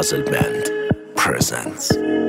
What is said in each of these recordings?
Puzzle Band presents.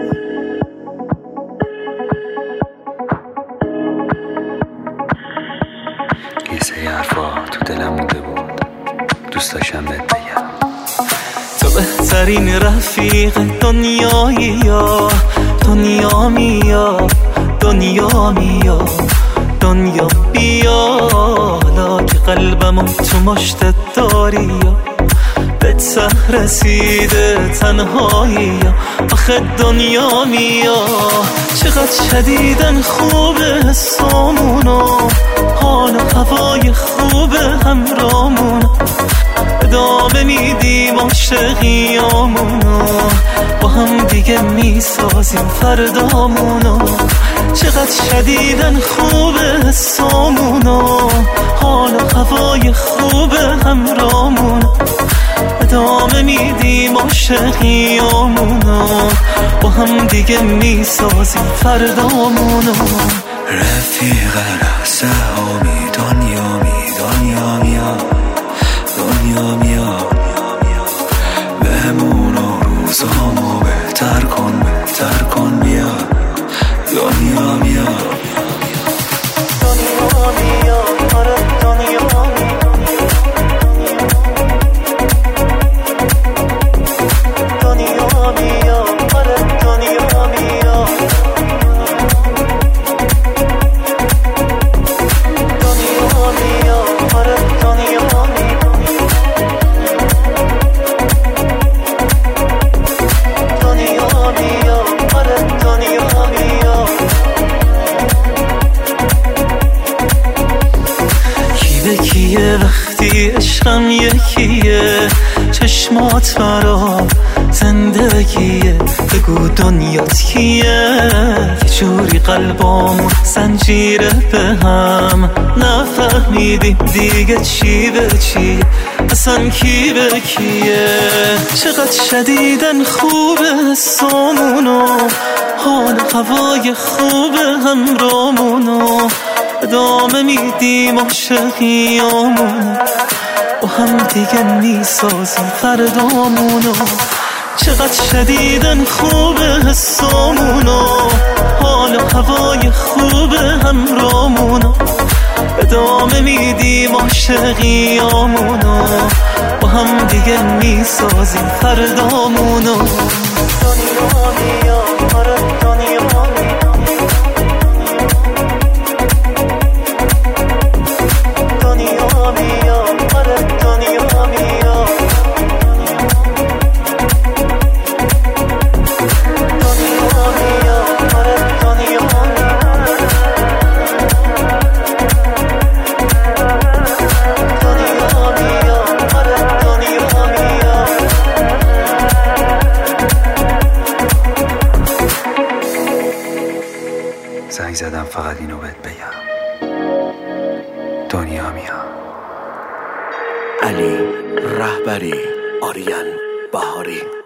یه سری حرفا تو دلم مونده بود، دوست داشتم بهت بگم. تو بهترین رفیق دنیایی، یا دنیا میا، دنیا میا، دنیا بیا، حالا که قلبمو تو مشتت داری، یا به ته رسیده تنهایی، آخه دنیا میا. چقدر شدیدن خوبه حسامونو، حال و هوای خوبه همرامونو، ادامه میدیم عاشقیامونو، با هم دیگه میسازیم فردامونو. چقدر شدیدن خوبه حسامونو، حال و هوای خوبه همرامونو، ادامه میدیم عاشقیامونو، با هم دیگه میسازیم فردامونو. رفیق رهسهامی دنیا می، دنیا میا، دنیا میا، بهمونو روزامو بهتر کن، بهتر کن بیا، دنیا میا، دنیا میا، آره دنیا میا، دنیا میا، آره دنیا میا، دنیا میا، آره دنیا میا، دنیا میا، آره دنیا میا. کی به کیه وقتی عشقم یکیه، چشمات برا زندگیه، بگو دنیات کیه. یه جوری قلبامون زنجیره به هم، نفهمیدیم دیگه چی به چیه، اصلا کی به کیه. چقدر شدیدن خوبه حسامونو، حال و هوای خوبه همرامونو، ادامه میدیم عاشقیامونو، با هم دیگه میسازیم فردامونو. چقدر شدیدن خوبه حسامونو، حال و هوای خوبه همرامونو، ادامه میدیم عاشقیامونو، با هم دیگه میسازیم فردامونو. دنیا میا، آره دنیا میا، دنیا میا، آره دنیا میا، دنیا میا، آره دنیا میا، دنیا میا، آره دنیا میا. زنگ زدم فقط اینو بهت بگم، دنیا میا. علی رهبری، آریان بهاری.